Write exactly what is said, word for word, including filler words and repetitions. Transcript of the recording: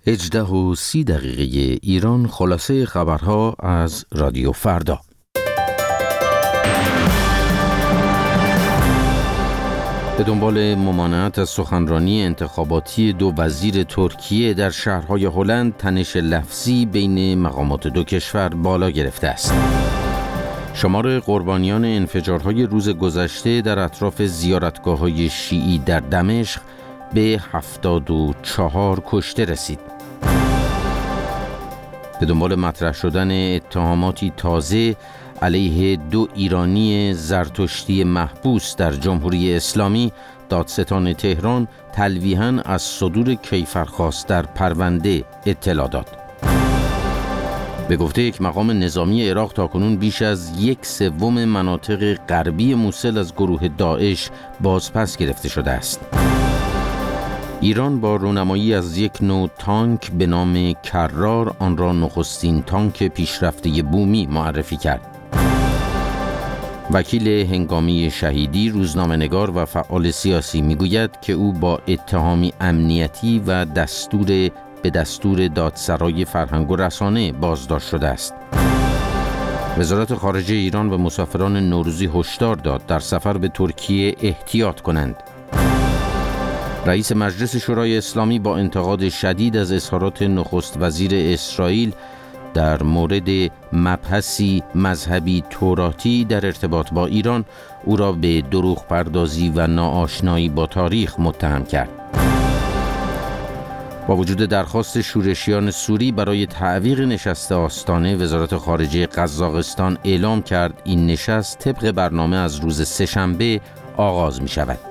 هجده و سی دقیقه ایران، خلاصه خبرها از رادیو فردا. به دنبال ممانعت از سخنرانی انتخاباتی دو وزیر ترکیه در شهرهای هلند، تنش لفظی بین مقامات دو کشور بالا گرفته است. شمار قربانیان انفجارهای روز گذشته در اطراف زیارتگاه‌های شیعی در دمشق به هفتاد و چهار کشته رسید. به دنبال مطرح شدن اتهاماتی تازه علیه دو ایرانی زرتشتی محبوس در جمهوری اسلامی، دادستان تهران تلویحاً از صدور کیفرخواست در پرونده اطلاع داد. به گفته یک مقام نظامی عراق، تاکنون بیش از یک سوم مناطق غربی موصل از گروه داعش بازپس گرفته شده است. ایران با رونمایی از یک نوع تانک به نام کرار، آن را نخستین تانک پیشرفته بومی معرفی کرد. وکیل هنگامی شهیدی، روزنامه‌نگار و فعال سیاسی، میگوید که او با اتهامی امنیتی و دستور به دستور دادسرای فرهنگ و رسانه بازداشت شده است. وزارت خارجه ایران به مسافران نوروزی هشدار داد در سفر به ترکیه احتیاط کنند. رئیس مجلس شورای اسلامی با انتقاد شدید از اظهارات نخست وزیر اسرائیل در مورد مبحثی مذهبی توراتی در ارتباط با ایران، او را به دروغ پردازی و ناآشنایی با تاریخ متهم کرد. با وجود درخواست شورشیان سوری برای تعویق نشست آستانه، وزارت خارجه قزاقستان اعلام کرد این نشست طبق برنامه از روز سه‌شنبه آغاز می شود.